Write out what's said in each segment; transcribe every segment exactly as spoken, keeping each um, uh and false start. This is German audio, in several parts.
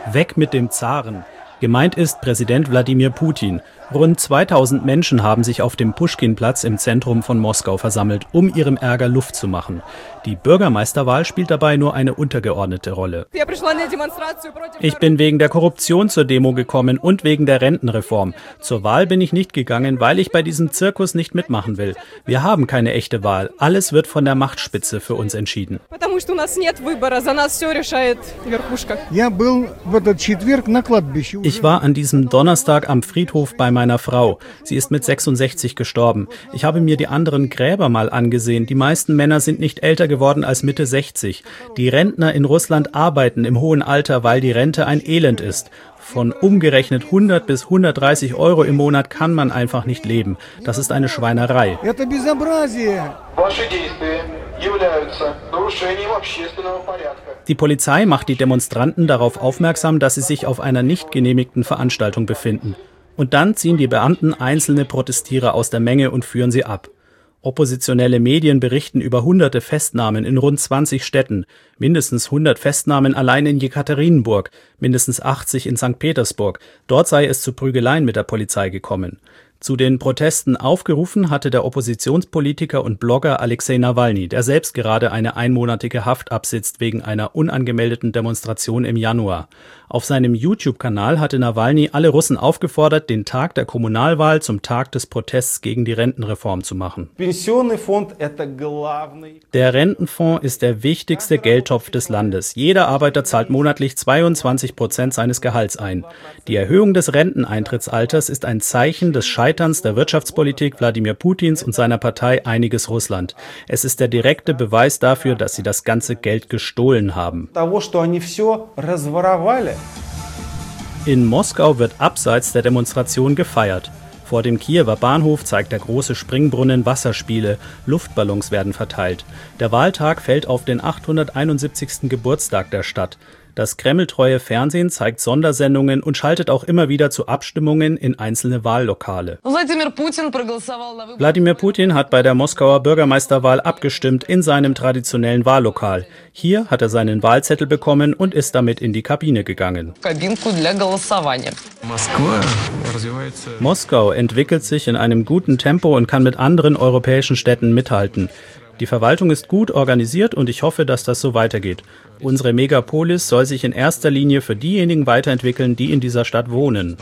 Weg mit dem Zaren. Gemeint ist Präsident Wladimir Putin. Rund zweitausend Menschen haben sich auf dem Puschkin-Platz im Zentrum von Moskau versammelt, um ihrem Ärger Luft zu machen. Die Bürgermeisterwahl spielt dabei nur eine untergeordnete Rolle. Ich bin wegen der Korruption zur Demo gekommen und wegen der Rentenreform. Zur Wahl bin ich nicht gegangen, weil ich bei diesem Zirkus nicht mitmachen will. Wir haben keine echte Wahl. Alles wird von der Machtspitze für uns entschieden. Ich war an diesem Donnerstag am Friedhof bei meiner Frau. Sie ist mit sechsundsechzig gestorben. Ich habe mir die anderen Gräber mal angesehen. Die meisten Männer sind nicht älter geworden als Mitte sechzig. Die Rentner in Russland arbeiten im hohen Alter, weil die Rente ein Elend ist. Von umgerechnet hundert bis hundertdreißig Euro im Monat kann man einfach nicht leben. Das ist eine Schweinerei. Die Polizei macht die Demonstranten darauf aufmerksam, dass sie sich auf einer nicht genehmigten Veranstaltung befinden. Und dann ziehen die Beamten einzelne Protestierer aus der Menge und führen sie ab. Oppositionelle Medien berichten über hunderte Festnahmen in rund zwanzig Städten, mindestens hundert Festnahmen allein in Jekaterinburg, mindestens achtzig in Sankt Petersburg. Dort sei es zu Prügeleien mit der Polizei gekommen. Zu den Protesten aufgerufen hatte der Oppositionspolitiker und Blogger Alexei Nawalny, der selbst gerade eine einmonatige Haft absitzt wegen einer unangemeldeten Demonstration im Januar. Auf seinem YouTube-Kanal hatte Nawalny alle Russen aufgefordert, den Tag der Kommunalwahl zum Tag des Protests gegen die Rentenreform zu machen. Der Rentenfonds ist der wichtigste Geldtopf des Landes. Jeder Arbeiter zahlt monatlich zweiundzwanzig Prozent seines Gehalts ein. Die Erhöhung des Renteneintrittsalters ist ein Zeichen des Scheiterns der Wirtschaftspolitik Wladimir Putins und seiner Partei Einiges Russland. Es ist der direkte Beweis dafür, dass sie das ganze Geld gestohlen haben. In Moskau wird abseits der Demonstration gefeiert. Vor dem Kiewer Bahnhof zeigt der große Springbrunnen Wasserspiele, Luftballons werden verteilt. Der Wahltag fällt auf den achthunderteinundsiebzigsten Geburtstag der Stadt. Das kremltreue Fernsehen zeigt Sondersendungen und schaltet auch immer wieder zu Abstimmungen in einzelne Wahllokale. Wladimir Putin hat bei der Moskauer Bürgermeisterwahl abgestimmt in seinem traditionellen Wahllokal. Hier hat er seinen Wahlzettel bekommen und ist damit in die Kabine gegangen. Moskau entwickelt sich in einem guten Tempo und kann mit anderen europäischen Städten mithalten. Die Verwaltung ist gut organisiert und ich hoffe, dass das so weitergeht. Unsere Megapolis soll sich in erster Linie für diejenigen weiterentwickeln, die in dieser Stadt wohnen.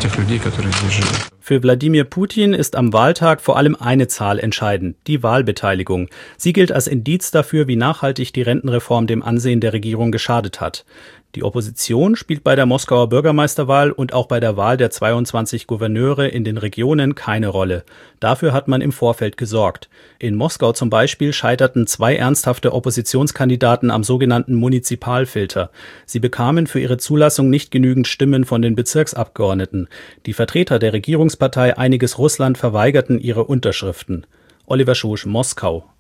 Für Wladimir Putin ist am Wahltag vor allem eine Zahl entscheidend, die Wahlbeteiligung. Sie gilt als Indiz dafür, wie nachhaltig die Rentenreform dem Ansehen der Regierung geschadet hat. Die Opposition spielt bei der Moskauer Bürgermeisterwahl und auch bei der Wahl der zweiundzwanzig Gouverneure in den Regionen keine Rolle. Dafür hat man im Vorfeld gesorgt. In Moskau zum Beispiel scheiterten zwei ernsthafte Oppositionskandidaten am sogenannten Munizipalfilter. Sie bekamen für ihre Zulassung nicht genügend Stimmen von den Bezirksabgeordneten. Die Vertreter der Regierungspartei Einiges Russland verweigerten ihre Unterschriften. Oliver Schosch, Moskau.